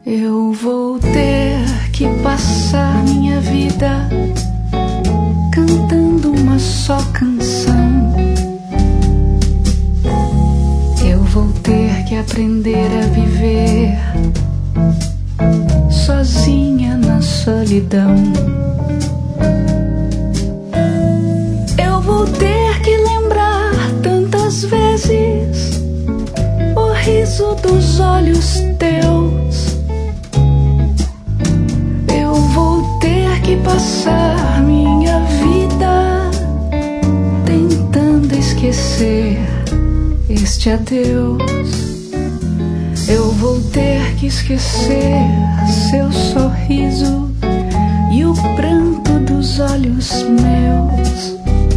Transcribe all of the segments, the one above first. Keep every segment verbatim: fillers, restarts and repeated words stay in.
Eu vou ter que passar minha vida cantando uma só canção. Eu vou ter que aprender a viver sozinha na solidão. Eu vou ter que lembrar tantas vezes o riso dos olhos teus. Eu vou ter que passar minha vida tentando esquecer este adeus. Eu vou ter que esquecer seu sorriso e o pranto dos olhos meus.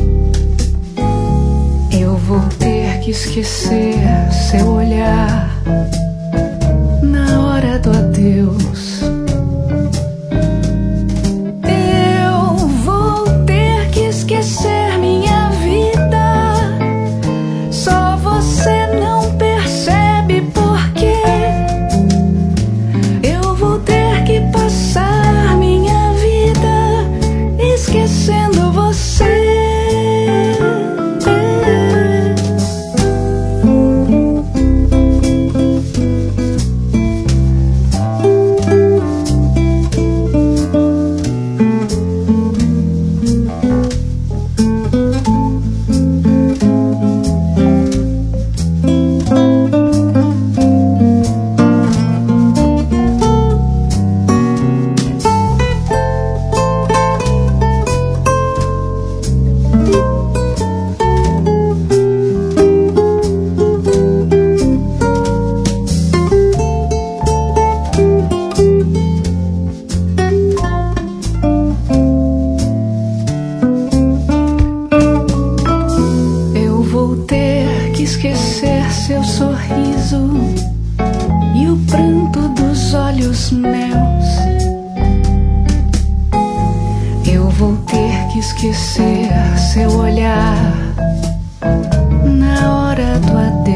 Eu vou ter que esquecer seu olhar na hora do adeus. Eu vou ter que esquecer minha vida. Só você não percebe por quê. Eu vou ter que passar minha vida esquecendo você. Esquecer seu sorriso e o pranto dos olhos meus. Eu vou ter que esquecer seu olhar na hora do adeus.